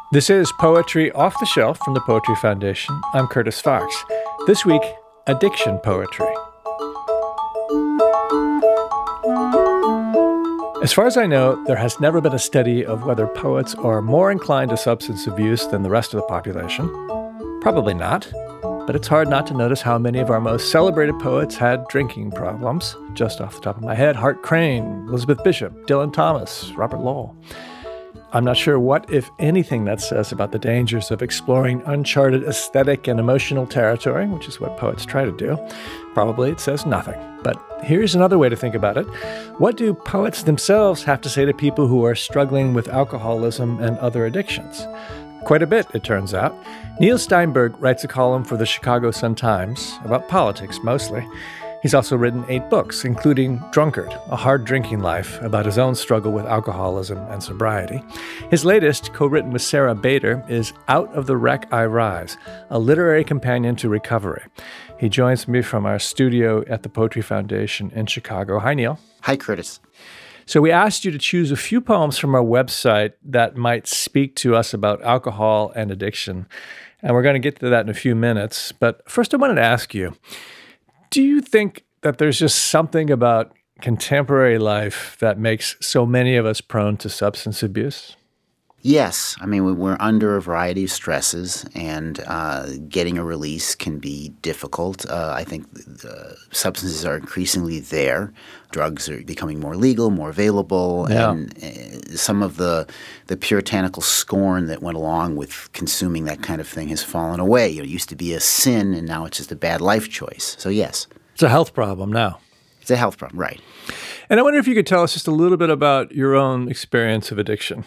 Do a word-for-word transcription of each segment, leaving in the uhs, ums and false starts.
This is Poetry Off the Shelf from the Poetry Foundation. I'm Curtis Fox. This week, addiction poetry. As far as I know, there has never been a study of whether poets are more inclined to substance abuse than the rest of the population. Probably not, but it's hard not to notice how many of our most celebrated poets had drinking problems. Just off the top of my head, Hart Crane, Elizabeth Bishop, Dylan Thomas, Robert Lowell. I'm not sure what, if anything, that says about the dangers of exploring uncharted aesthetic and emotional territory, which is what poets try to do. Probably it says nothing. But here's another way to think about it. What do poets themselves have to say to people who are struggling with alcoholism and other addictions? Quite a bit, it turns out. Neil Steinberg writes a column for the Chicago Sun-Times about politics, mostly. He's also written eight books, including Drunkard, A Hard Drinking Life, about his own struggle with alcoholism and sobriety. His latest, co-written with Sarah Bader, is Out of the Wreck I Rise, a literary companion to recovery. He joins me from our studio at the Poetry Foundation in Chicago. Hi, Neil. Hi, Curtis. So we asked you to choose a few poems from our website that might speak to us about alcohol and addiction. And we're going to get to that in a few minutes. But first I wanted to ask you, do you think that there's just something about contemporary life that makes so many of us prone to substance abuse? Yes. I mean, we're under a variety of stresses, and uh, getting a release can be difficult. Uh, I think uh, substances are increasingly there. Drugs are becoming more legal, more available, yeah. and uh, some of the the puritanical scorn that went along with consuming that kind of thing has fallen away. You know, it used to be a sin, and now it's just a bad life choice. So, yes. It's a health problem now. It's a health problem, right. And I wonder if you could tell us just a little bit about your own experience of addiction.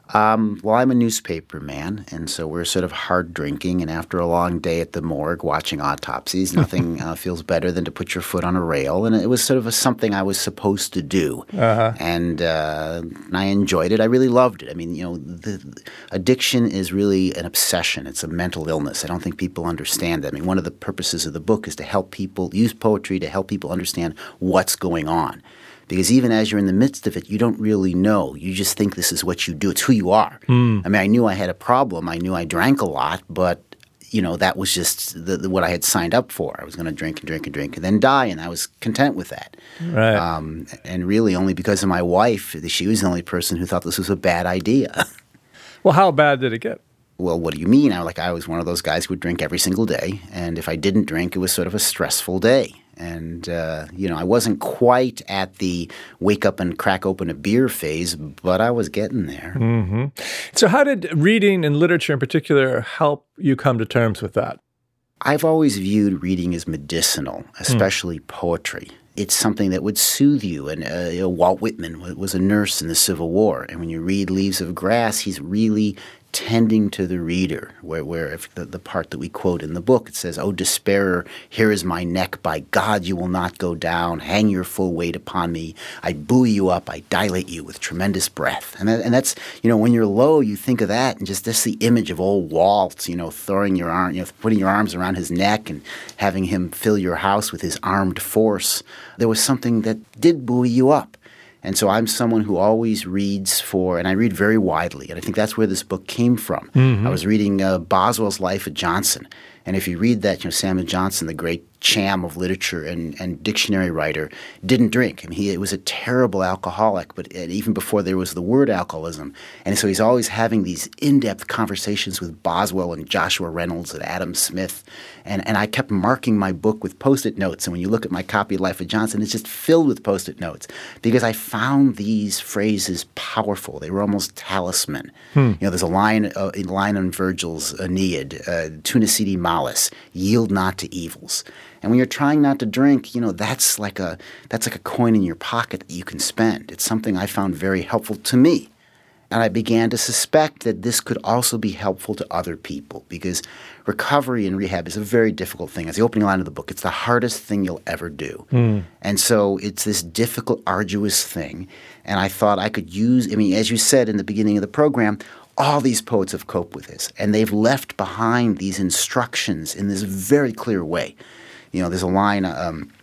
Um, well, I'm a newspaper man, and so we're sort of hard drinking, and after a long day at the morgue watching autopsies, nothing uh, feels better than to put your foot on a rail, and it was sort of a, something I was supposed to do, uh-huh. and, uh, and I enjoyed it. I really loved it. I mean, you know, the, the addiction is really an obsession. It's a mental illness. I don't think people understand that. I mean, one of the purposes of the book is to help people, use poetry to help people understand what's going on. Because even as you're in the midst of it, you don't really know. You just think this is what you do. It's who you are. Mm. I mean, I knew I had a problem. I knew I drank a lot, but, you know, that was just the, the, what I had signed up for. I was going to drink and drink and drink and then die, and I was content with that. Right. Um, and really only because of my wife, she was the only person who thought this was a bad idea. Well, how bad did it get? Well, what do you mean? I, like, I was one of those guys who would drink every single day, and if I didn't drink, it was sort of a stressful day. And, uh, you know, I wasn't quite at the wake up and crack open a beer phase, but I was getting there. Mm-hmm. So how did reading and literature in particular help you come to terms with that? I've always viewed reading as medicinal, especially mm. poetry. It's something that would soothe you. And uh, you know, Walt Whitman was a nurse in the Civil War. And when you read Leaves of Grass, he's really tending to the reader, where, where if the, the part that we quote in the book, it says, "O despairer, here is my neck. By God, you will not go down. Hang your full weight upon me. I buoy you up. I dilate you with tremendous breath." And, that, and that's, you know, when you're low, you think of that, and just that's the image of old Walt, you know, throwing your arm, you know, putting your arms around his neck and having him fill your house with his armed force. There was something that did buoy you up. And so I'm someone who always reads for, and I read very widely, and I think that's where this book came from. Mm-hmm. I was reading uh, Boswell's Life of Johnson, and if you read that, you know, Samuel Johnson, the great cham of literature and, and dictionary writer, didn't drink. I mean, he was a terrible alcoholic, but even before there was the word alcoholism. And so he's always having these in-depth conversations with Boswell and Joshua Reynolds and Adam Smith. And, and I kept marking my book with Post-it notes. And when you look at my copy of Life of Johnson, it's just filled with Post-it notes because I found these phrases powerful. They were almost talisman. Hmm. You know, there's a line, uh, a line in Virgil's Aeneid, uh, Tunicidi Malus, yield not to evils. And when you're trying not to drink, you know, that's like a that's like a coin in your pocket that you can spend. It's something I found very helpful to me. And I began to suspect that this could also be helpful to other people because recovery and rehab is a very difficult thing. As the opening line of the book, it's the hardest thing you'll ever do. Mm. And so it's this difficult, arduous thing. And I thought I could use, I mean, as you said in the beginning of the program, all these poets have coped with this. And they've left behind these instructions in this very clear way. You know, there's a line, um,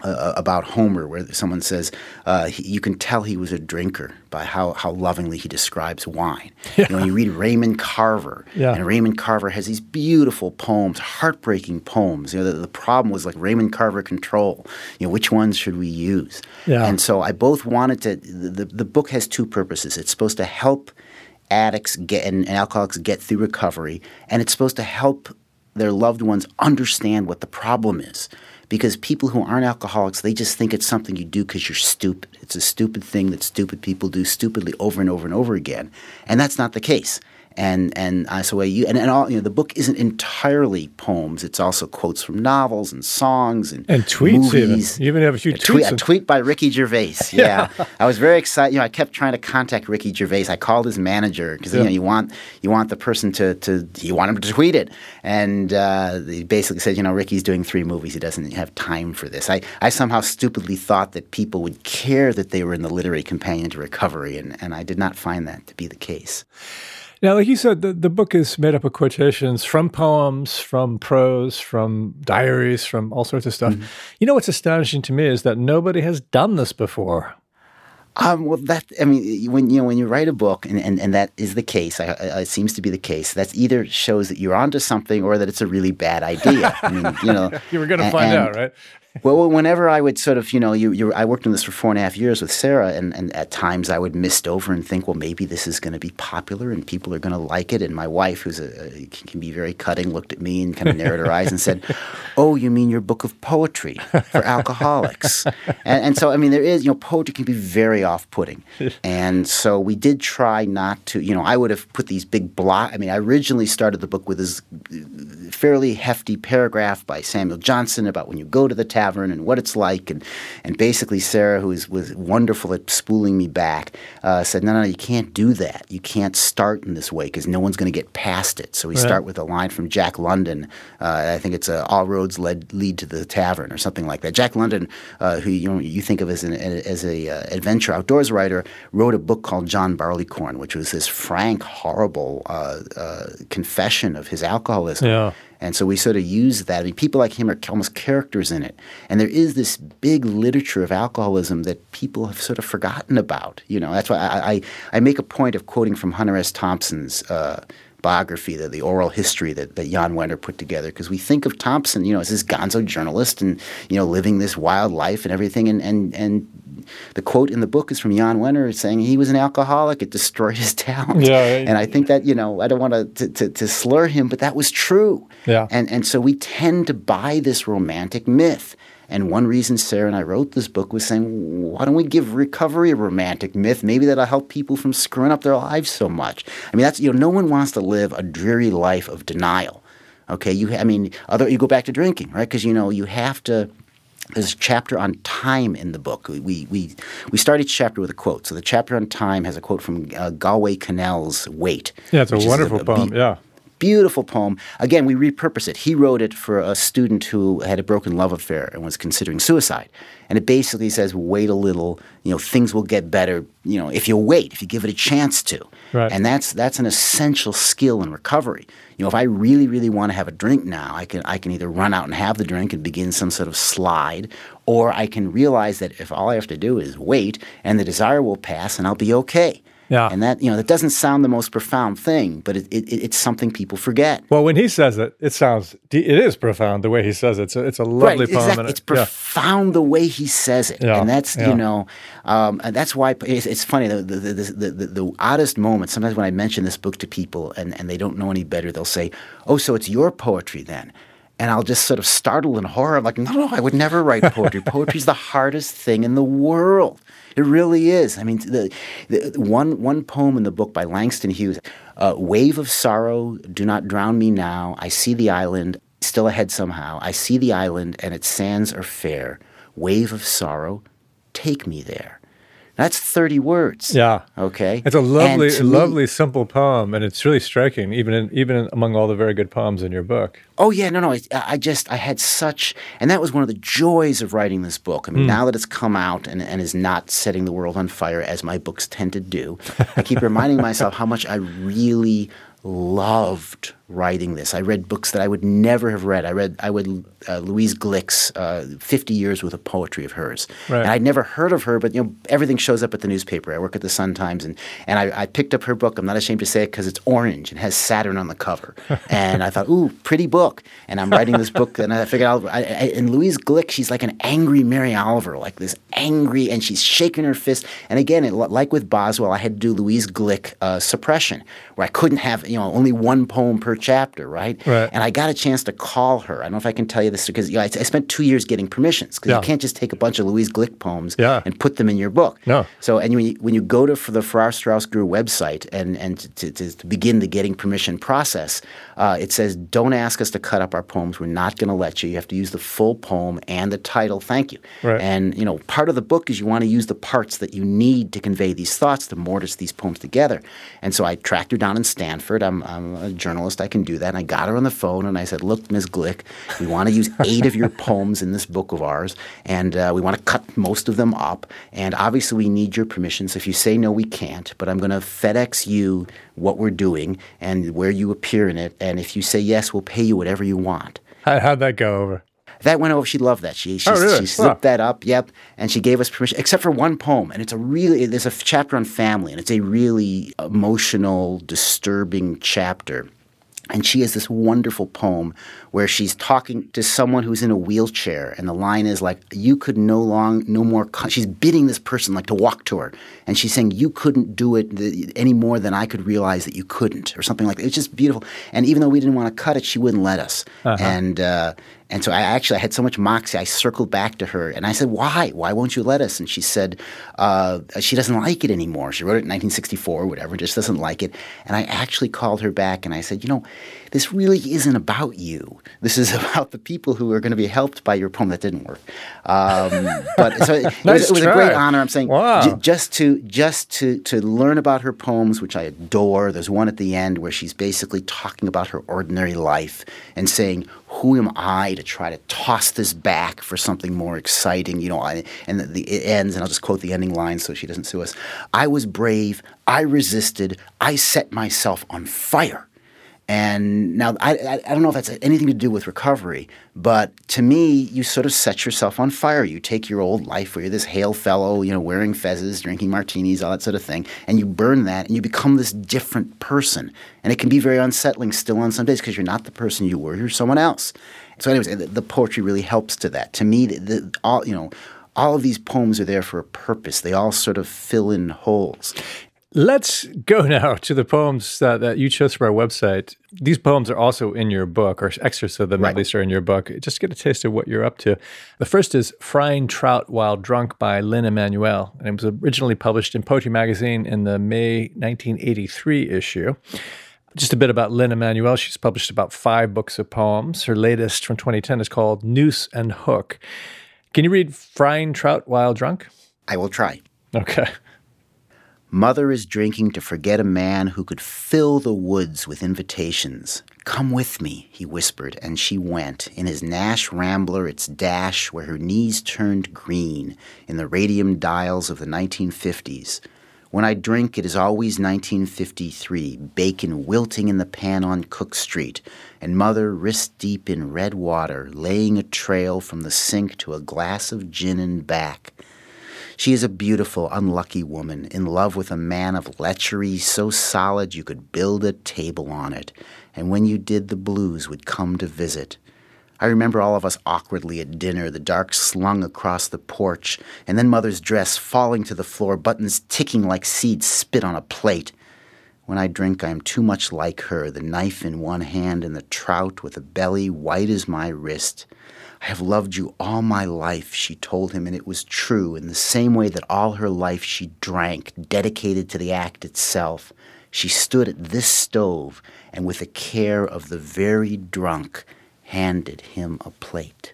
uh, about Homer, where someone says uh, he, you can tell he was a drinker by how, how lovingly he describes wine. Yeah. You know, you read Raymond Carver, yeah. and Raymond Carver has these beautiful poems, heartbreaking poems. You know, the, the problem was like Raymond Carver control. You know, which ones should we use? Yeah. And so I both wanted to. The, the book has two purposes. It's supposed to help addicts get and, and alcoholics get through recovery, and it's supposed to help their loved ones understand what the problem is. Because people who aren't alcoholics, they just think it's something you do because you're stupid. It's a stupid thing that stupid people do stupidly over and over and over again. And that's not the case. And and uh, so you and, and all you know, the book isn't entirely poems. It's also quotes from novels and songs and and tweets. Movies. Even. You even have a few a tweets. Tweet, a tweet by Ricky Gervais. Yeah. yeah, I was very excited. You know, I kept trying to contact Ricky Gervais. I called his manager because yeah. you know you want you want the person to to you want him to tweet it. And uh, he basically said, you know, Ricky's doing three movies. He doesn't have time for this. I I somehow stupidly thought that people would care that they were in the literary companion to recovery, and and I did not find that to be the case. Now, like you said, the, the book is made up of quotations from poems, from prose, from diaries, from all sorts of stuff. Mm-hmm. You know what's astonishing to me is that nobody has done this before. Um, well, that I mean, when you know when you write a book, and, and, and that is the case, I, I, it seems to be the case. That either shows that you're onto something, or that it's a really bad idea. I mean, you know, you were going to find and, out, right? Well, whenever I would sort of, you know, you, you, I worked on this for four and a half years with Sarah, and, and at times I would mist over and think, well, maybe this is going to be popular and people are going to like it. And my wife, who's a, can be very cutting, looked at me and kind of narrowed her eyes and said, "Oh, you mean your book of poetry for alcoholics?" And, and so, I mean, there is, you know, poetry can be very off-putting. And so we did try not to, you know, I would have put these big block. I mean, I originally started the book with this fairly hefty paragraph by Samuel Johnson about when you go to the tavern and what it's like, and and basically Sarah, who is, was wonderful at spooling me back, uh, said, no, no, you can't do that. You can't start in this way because no one's going to get past it. So we right. start with a line from Jack London. Uh, I think it's uh, all roads lead lead to the tavern or something like that. Jack London, uh, who you know you think of as an as a uh, adventure outdoors writer, wrote a book called John Barleycorn, which was this frank, horrible uh, uh, confession of his alcoholism. Yeah. And so we sort of use that. I mean, people like him are almost characters in it. And there is this big literature of alcoholism that people have sort of forgotten about. You know, that's why I, I, I make a point of quoting from Hunter S. Thompson's uh, biography, the, the oral history that, that Jan Wenner put together, because we think of Thompson, you know, as this gonzo journalist and, you know, living this wild life and everything. And, and, and the quote in the book is from Jan Wenner saying he was an alcoholic. It destroyed his talent. Yeah, and I think that, you know, I don't want to, to, to slur him, but that was true. Yeah. And, and so we tend to buy this romantic myth. And one reason Sarah and I wrote this book was saying, why don't we give recovery a romantic myth? Maybe that'll help people from screwing up their lives so much. I mean, that's, you know, no one wants to live a dreary life of denial. Okay, you, I mean, other you go back to drinking, right? Because, you know, you have to. There's a chapter on time in the book. We we we start each chapter with a quote. So the chapter on time has a quote from uh, Galway Kinnell's Wait. Yeah, it's a wonderful a, a poem. Be- yeah. Beautiful poem. Again, we repurpose it. He wrote it for a student who had a broken love affair and was considering suicide. And it basically says, wait a little, you know, things will get better, you know, if you wait, if you give it a chance to. Right. And that's that's an essential skill in recovery. You know, if I really, really want to have a drink now, I can I can either run out and have the drink and begin some sort of slide, or I can realize that if all I have to do is wait and the desire will pass and I'll be okay. Yeah. And that, you know, that doesn't sound the most profound thing, but it, it, it's something people forget. Well, when he says it, it sounds, it is profound the way he says it. It's a, it's a lovely right, poem. Exactly. It's profound yeah. the way he says it. Yeah. And that's, yeah. you know, um, and that's why it's, it's funny, the the, the, the, the the oddest moment, sometimes when I mention this book to people and, and they don't know any better, they'll say, oh, so it's your poetry then. And I'll just sort of startle in horror. I'm like, no, no, I would never write poetry. Poetry's the hardest thing in the world. It really is. I mean, the, the one one poem in the book by Langston Hughes, uh, wave of sorrow, do not drown me now. I see the island, still ahead somehow. I see the island, and its sands are fair. Wave of sorrow, take me there. That's thirty words. Yeah. Okay. It's a lovely, me, lovely, simple poem, and it's really striking, even in, even in, among all the very good poems in your book. Oh yeah, no, no. I, I just I had such, and that was one of the joys of writing this book. I mean, mm. now that it's come out and, and is not setting the world on fire as my books tend to do, I keep reminding myself how much I really loved writing this. I read books that I would never have read. I read I would uh, Louise Glick's uh, fifty years worth of poetry of hers. Right. And I'd never heard of her, but you know everything shows up at the newspaper. I work at the Sun-Times, and, and I, I picked up her book. I'm not ashamed to say it because it's orange and has Saturn on the cover. And I thought, ooh, pretty book. And I'm writing this book, and I figured out, I, I, and Louise Glick, she's like an angry Mary Oliver, like this angry, and she's shaking her fist. And again, it, like with Boswell, I had to do Louise Glick uh, suppression, where I couldn't have, you know, only one poem per chapter, right? Right. And I got a chance to call her. I don't know if I can tell you this because you know, I, I spent two years getting permissions because yeah. you can't just take a bunch of Louise Glick poems yeah. and put them in your book. No. So, and when you, when you go to for the Farrar Straus Greer website and, and to, to, to begin the getting permission process, uh, it says, don't ask us to cut up our poems. We're not going to let you. You have to use the full poem and the title. Thank you. Right. And, you know, part of the book is you want to use the parts that you need to convey these thoughts, to mortise these poems together. And so I tracked her down in Stanford. I'm, I'm a journalist. I can do that. And I got her on the phone and I said, look, Miz Glick, we want to use eight of your poems in this book of ours, and uh, we want to cut most of them up. And obviously we need your permission. So if you say no, we can't. But I'm going to FedEx you what we're doing and where you appear in it. And if you say yes, we'll pay you whatever you want. How, how'd that go over? That went over. She loved that. She she, oh, really? she slipped wow. that up. Yep, and she gave us permission, except for one poem. And it's a really there's a chapter on family, and it's a really emotional, disturbing chapter. And she has this wonderful poem where she's talking to someone who's in a wheelchair, and the line is like, "You could no long, no more." Co-. She's bidding this person like to walk to her, and she's saying, "You couldn't do it th- any more than I could realize that you couldn't," or something like that. It's just beautiful. And even though we didn't want to cut it, she wouldn't let us. Uh-huh. And uh, and so I actually I had so much moxie. I circled back to her and I said, "Why? Why won't you let us?" And she said, uh, "She doesn't like it anymore. She wrote it in nineteen sixty-four or whatever. Just doesn't like it." And I actually called her back and I said, "You know, this really isn't about you. This is about the people who are going to be helped by your poem." That didn't work. Um, but so it, nice it was, it was a great honor. I'm saying wow. j- just to just to to learn about her poems, which I adore. There's one at the end where she's basically talking about her ordinary life and saying, "Who am I to try to toss this back for something more exciting?" You know, I, and the, the, it ends, and I'll just quote the ending line so she doesn't sue us. "I was brave. I resisted. I set myself on fire." And now, I, I I don't know if that's anything to do with recovery, but to me, you sort of set yourself on fire. You take your old life where you're this hail fellow, you know, wearing fezzes, drinking martinis, all that sort of thing, and you burn that, and you become this different person. And it can be very unsettling still on some days because you're not the person you were. You're someone else. So anyways, the, the poetry really helps to that. To me, the, the, all you know, all of these poems are there for a purpose. They all sort of fill in holes. Let's go now to the poems that, that you chose for our website. These poems are also in your book, or excerpts of them right. at least are in your book. Just get a taste of what you're up to. The first is Frying Trout While Drunk by Lynn Emanuel, and it was originally published in Poetry Magazine in the May nineteen eighty-three issue. Just a bit about Lynn Emanuel. She's published about five books of poems. Her latest from twenty ten is called Noose and Hook. Can you read Frying Trout While Drunk? I will try. Okay. Mother is drinking to forget a man who could fill the woods with invitations. "Come with me," he whispered, and she went. In his Nash Rambler, its dash where her knees turned green in the radium dials of the nineteen fifties. When I drink, it is always nineteen fifty-three, bacon wilting in the pan on Cook Street, and Mother wrist-deep in red water, laying a trail from the sink to a glass of gin and back. She is a beautiful, unlucky woman, in love with a man of lechery so solid you could build a table on it, and when you did, the blues would come to visit. I remember all of us awkwardly at dinner, the dark slung across the porch, and then Mother's dress falling to the floor, buttons ticking like seeds spit on a plate. When I drink, I am too much like her, the knife in one hand and the trout with a belly white as my wrist. "I have loved you all my life," she told him, and it was true, in the same way that all her life she drank, dedicated to the act itself. She stood at this stove, and with the care of the very drunk, handed him a plate.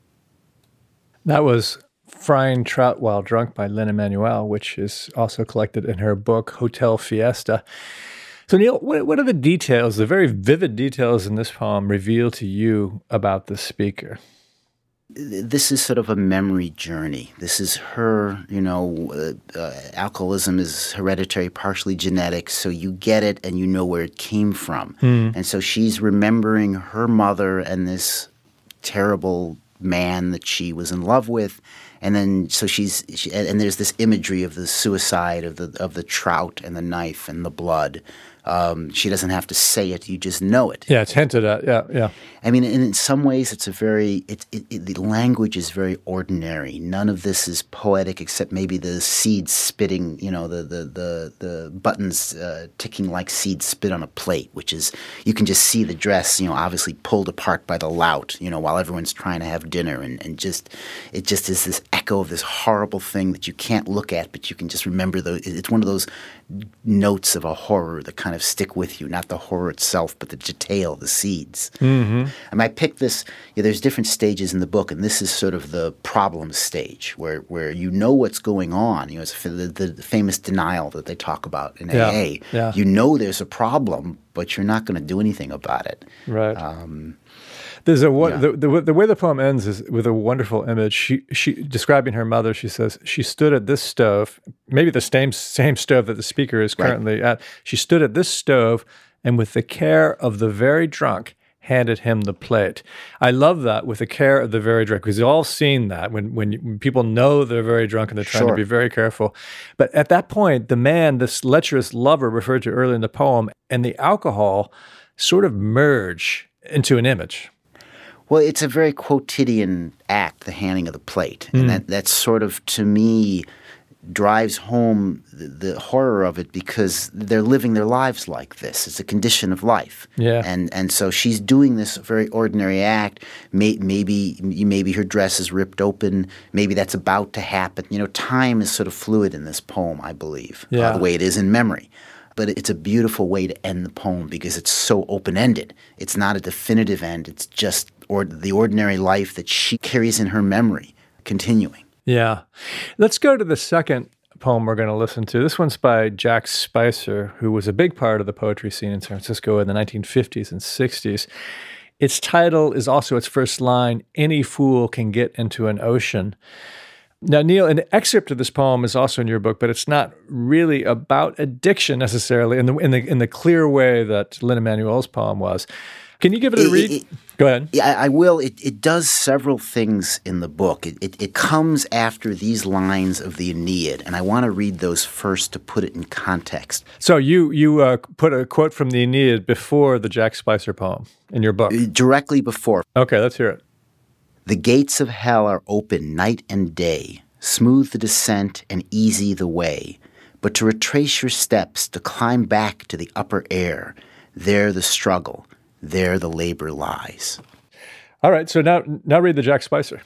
That was Frying Trout While Drunk by Lynn Emanuel, which is also collected in her book, Hotel Fiesta. So, Neil, what, what are the details, the very vivid details in this poem reveal to you about the speaker? This is sort of a memory journey. This is her, you know, uh, uh, alcoholism is hereditary, partially genetic, so you get it and you know where it came from. Mm. And so she's remembering her mother and this terrible man that she was in love with. And then, so she's, she, and there's this imagery of the suicide, of the of the trout and the knife and the blood. Um, she doesn't have to say it; you just know it. Yeah, it's hinted at. Yeah, yeah. I mean, and in some ways, it's a very it, it, it, the language is very ordinary. None of this is poetic, except maybe the seeds spitting. You know, the the the, the buttons uh, ticking like seeds spit on a plate, which is you can just see the dress. You know, obviously pulled apart by the lout. You know, while everyone's trying to have dinner, and, and just it just is this echo of this horrible thing that you can't look at, but you can just remember. The it's one of those notes of a horror that kind of stick with you, not the horror itself, but the detail, the seeds. Mm-hmm. And I picked this, you know, there's different stages in the book, and this is sort of the problem stage where, where you know what's going on. You know, it's the, the, the famous denial that they talk about in yeah. A A. Yeah. You know there's a problem, but you're not going to do anything about it. Right. Um, There's a yeah. the, the the way the poem ends is with a wonderful image. She she describing her mother. She says she stood at this stove, maybe the same same stove that the speaker is currently right. at. She stood at this stove, and with the care of the very drunk, handed him the plate. I love that, with the care of the very drunk, because we've all seen that when when, you, when people know they're very drunk and they're trying sure. to be very careful. But at that point, the man, this lecherous lover referred to earlier in the poem, and the alcohol sort of merge into an image. Well, it's a very quotidian act, the handing of the plate. And mm. that, that sort of, to me, drives home the, the horror of it, because they're living their lives like this. It's a condition of life. Yeah. And and so she's doing this very ordinary act. May, maybe maybe her dress is ripped open. Maybe that's about to happen. You know, time is sort of fluid in this poem, I believe, yeah. uh, the way it is in memory. But it's a beautiful way to end the poem because it's so open-ended. It's not a definitive end. It's just or the ordinary life that she carries in her memory, continuing. Yeah. Let's go to the second poem we're going to listen to. This one's by Jack Spicer, who was a big part of the poetry scene in San Francisco in the nineteen fifties and sixties. Its title is also its first line, "Any fool can get into an ocean." Now, Neil, an excerpt of this poem is also in your book, but it's not really about addiction necessarily in the in the in the clear way that Lin Manuel's poem was. Can you give it a it, read? It, Go ahead. Yeah, I will. It, it does several things in the book. It, it it comes after these lines of the Aeneid, and I want to read those first to put it in context. So you you uh, put a quote from the Aeneid before the Jack Spicer poem in your book? Directly before. Okay, let's hear it. The gates of hell are open night and day, smooth the descent and easy the way. But to retrace your steps, to climb back to the upper air, there the struggle, there the labor lies. All right, so now now read the Jack Spicer.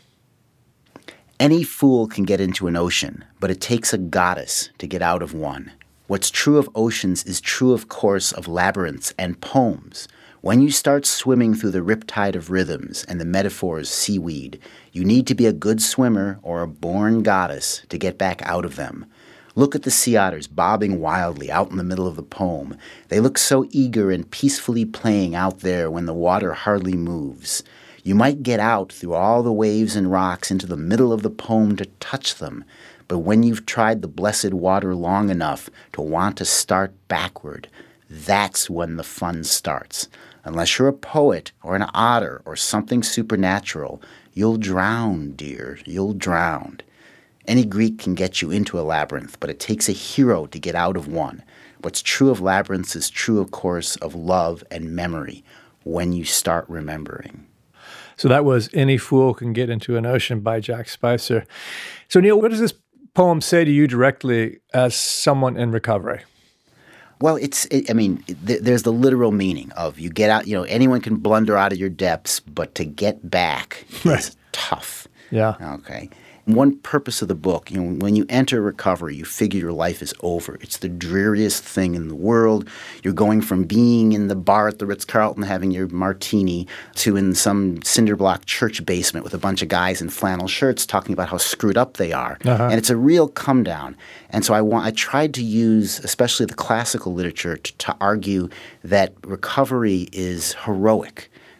Any fool can get into an ocean, but it takes a goddess to get out of one. What's true of oceans is true, of course, of labyrinths and poems. When you start swimming through the riptide of rhythms and the metaphors seaweed, you need to be a good swimmer or a born goddess to get back out of them. Look at the sea otters bobbing wildly out in the middle of the poem. They look so eager and peacefully playing out there when the water hardly moves. You might get out through all the waves and rocks into the middle of the poem to touch them, but when you've tried the blessed water long enough to want to start backward, that's when the fun starts. Unless you're a poet or an otter or something supernatural, you'll drown, dear, you'll drown. Any Greek can get you into a labyrinth, but it takes a hero to get out of one. What's true of labyrinths is true, of course, of love and memory when you start remembering. So that was Any Fool Can Get Into an Ocean by Jack Spicer. So, Neil, what does this poem say to you directly as someone in recovery? Well, it's, it, I mean, th- there's the literal meaning of you get out, you know, anyone can blunder out of your depths, but to get back right. is tough. Yeah. Okay. One purpose of the book, you know, when you enter recovery, you figure your life is over. It's the dreariest thing in the world. You're going from being in the bar at the Ritz-Carlton having your martini to in some cinder block church basement with a bunch of guys in flannel shirts talking about how screwed up they are. Uh-huh. And it's a real come down. And so I want I tried to use, especially the classical literature, to, to argue that recovery is heroic.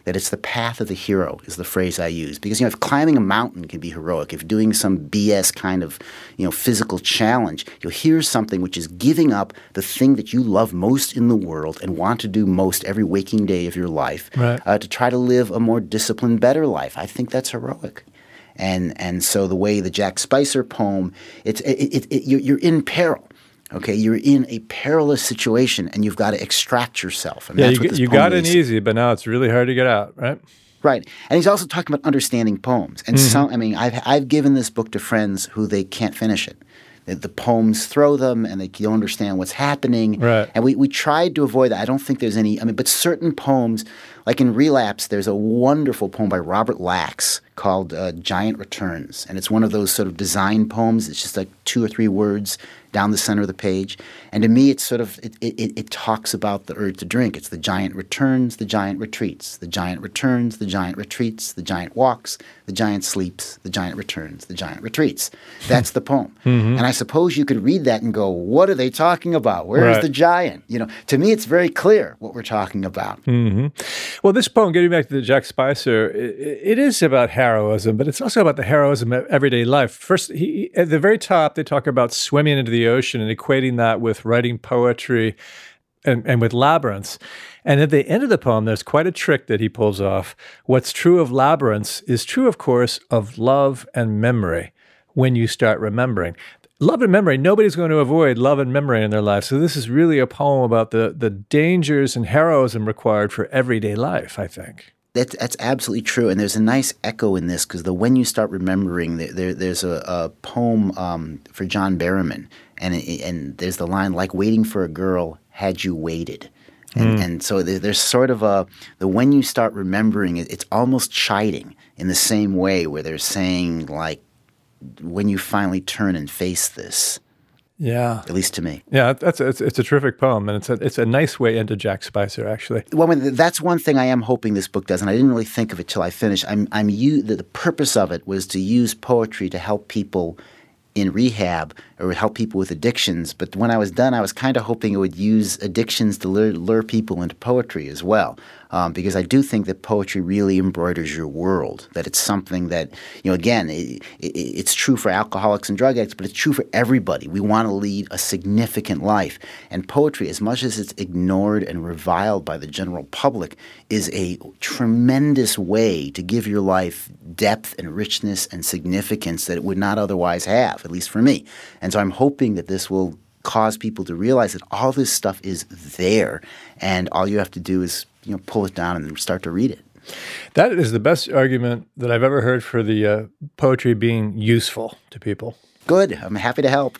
that it's the path of the hero is the phrase I use. Because, you know, if climbing a mountain can be heroic, if doing some B S kind of, you know, physical challenge, you'll hear something which is giving up the thing that you love most in the world and want to do most every waking day of your life right. uh, to try to live a more disciplined, better life. I think that's heroic. And and so the way the Jack Spicer poem, it's it, it, it, you're, you're in peril. Okay, you're in a perilous situation, and you've got to extract yourself. And yeah, that's you, what this you poem got in is. easy, but now it's really hard to get out, right? Right, and he's also talking about understanding poems. And Mm-hmm. some, I mean, I've I've given this book to friends who they can't finish it. The, the poems throw them, and they don't understand what's happening. Right. And we we tried to avoid that. I don't think there's any. I mean, but certain poems, like in Relapse, there's a wonderful poem by Robert Lax called uh, "Giant Returns," and it's one of those sort of design poems. It's just like two or three words down the center of the page. And to me, it's sort of, it, it, it talks about the urge to drink. It's the giant returns, the giant retreats. The giant returns, the giant retreats. The giant walks, the giant sleeps. The giant returns, the giant retreats. That's the poem. Mm-hmm. And I suppose you could read that and go, what are they talking about? Where right. is the giant? You know, to me, it's very clear what we're talking about. Mm-hmm. Well, this poem, getting back to the Jack Spicer, it, it is about heroism, but it's also about the heroism of everyday life. First, he, at the very top, they talk about swimming into the ocean and equating that with writing poetry and, and with labyrinths. And at the end of the poem, there's quite a trick that he pulls off. What's true of labyrinths is true, of course, of love and memory when you start remembering. Love and memory, nobody's going to avoid love and memory in their life. So this is really a poem about the, the dangers and heroism required for everyday life, I think. That's, that's absolutely true, and there's a nice echo in this because the when you start remembering, there, there there's a, a poem um, for John Berryman, and it, and there's the line like waiting for a girl had you waited, and, mm. and so there, there's sort of a the when you start remembering it, it's almost chiding in the same way where they're saying like when you finally turn and face this. Yeah, at least to me. Yeah, that's it's, it's a terrific poem, and it's a it's a nice way into Jack Spicer, actually. Well, that's one thing I am hoping this book does, and I didn't really think of it till I finished. I'm I'm u- the, the purpose of it was to use poetry to help people in rehab or help people with addictions. But when I was done, I was kind of hoping it would use addictions to lure, lure people into poetry as well. Um, because I do think that poetry really embroiders your world, that it's something that, you know, again, it, it, it's true for alcoholics and drug addicts, but it's true for everybody. We want to lead a significant life. And poetry, as much as it's ignored and reviled by the general public, is a tremendous way to give your life depth and richness and significance that it would not otherwise have, at least for me. And so I'm hoping that this will cause people to realize that all this stuff is there, and all you have to do is, you know, pull it down and start to read it. That is the best argument that I've ever heard for the uh, poetry being useful to people. Good. I'm happy to help.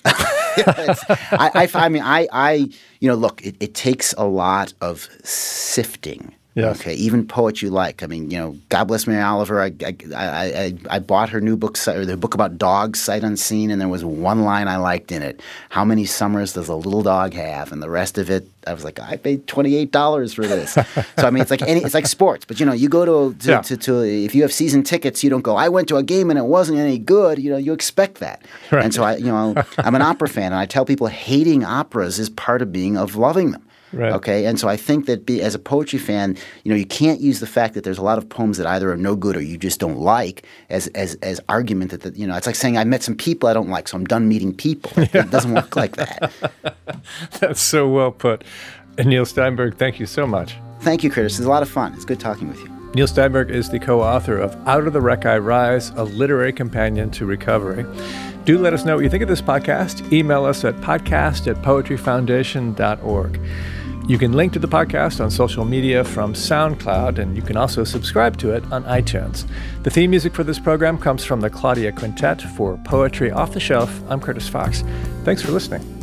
I, I, I mean, I, I, you know, look, it, it takes a lot of sifting. Yes. Okay, even poets you like. I mean, you know, God bless Mary Oliver. I I, I, I bought her new book, or the book about dogs, Sight Unseen, and there was one line I liked in it. How many summers does a little dog have? And the rest of it, I was like, I paid twenty-eight dollars for this. So I mean, it's like any, it's like sports. But you know, you go to to, yeah. to to if you have season tickets, you don't go, I went to a game and it wasn't any good. You know, you expect that. Right. And so I, you know, I'm an opera fan, and I tell people hating operas is part of being of loving them. Right. Okay, and so I think that be, as a poetry fan, you know, you can't use the fact that there's a lot of poems that either are no good or you just don't like as as as argument that, that you know, it's like saying I met some people I don't like, so I'm done meeting people. It, yeah. it doesn't work like that. That's so well put. And Neil Steinberg, thank you so much. Thank you, Curtis. It's a lot of fun. It's good talking with you. Neil Steinberg is the co-author of Out of the Wreck I Rise, a literary companion to recovery. Do let us know what you think of this podcast. Email us at podcast at poetry foundation dot org. You can link to the podcast on social media from SoundCloud, and you can also subscribe to it on iTunes. The theme music for this program comes from the Claudia Quintet. For Poetry Off the Shelf, I'm Curtis Fox. Thanks for listening.